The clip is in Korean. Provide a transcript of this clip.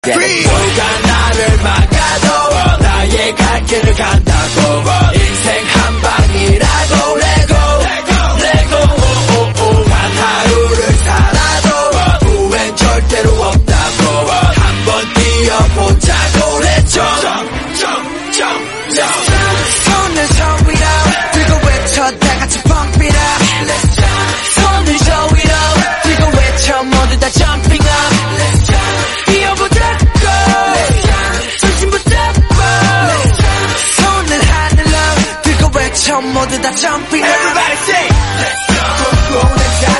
누가 나를 막아도 나의 갈 길을 간다고 인생 한 방이라고 레고 단 하루를 살아도 후회는 절대로 없다고 한번 뛰어보자고 Let's jump 손을 저 위로 들고 외쳐 다 같이 pump it up Let's jump 손을 저 위로 들고 외쳐 모두 다 jumping up Let's jump 뛰어보자고 Let's jump 손짓 붙잡고 Let's jump 손을 하늘로 들고 외쳐 모두 다 jumping up Everybody say